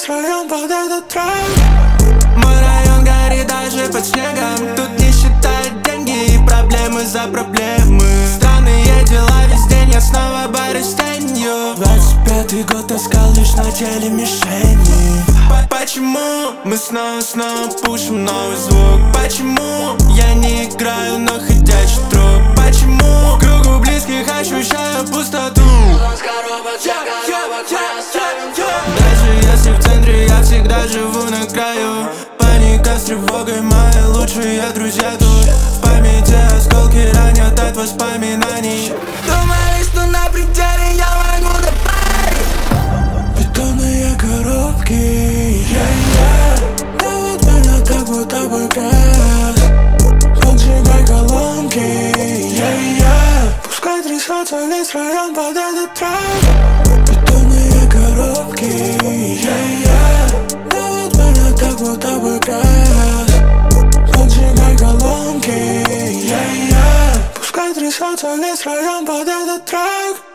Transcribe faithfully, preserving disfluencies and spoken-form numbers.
весь район под этот трек. Мой район горит даже под снегом. Тут не считают деньги и проблемы за проблемы. Странные дела весь день, я снова борюсь с тенью. Двадцать пятый год таскал лишь на теле мишени. Почему мы снова-снова пушим новый звук? Почему я не играю на ходячий труп? Почему в кругу близких ощущаю пустоту? Даже если в центре, я всегда живу на краю. Паника с тревогой, мои лучшие друзья тут. В памяти осколки ранят от воспоминаний. Думали, что на пределе я могу добавить. Бетонные коробки, yeah-yeah. Давит больно, так будто бы газ. Поджигай колонки, yeah-yeah. Пускай трясется весь район под этот трек. Бетонные коробки, yeah-yeah. Давит больно, так будто бы газ. Поджигай колонки, yeah-yeah. Пускай трясется весь район под этот трек.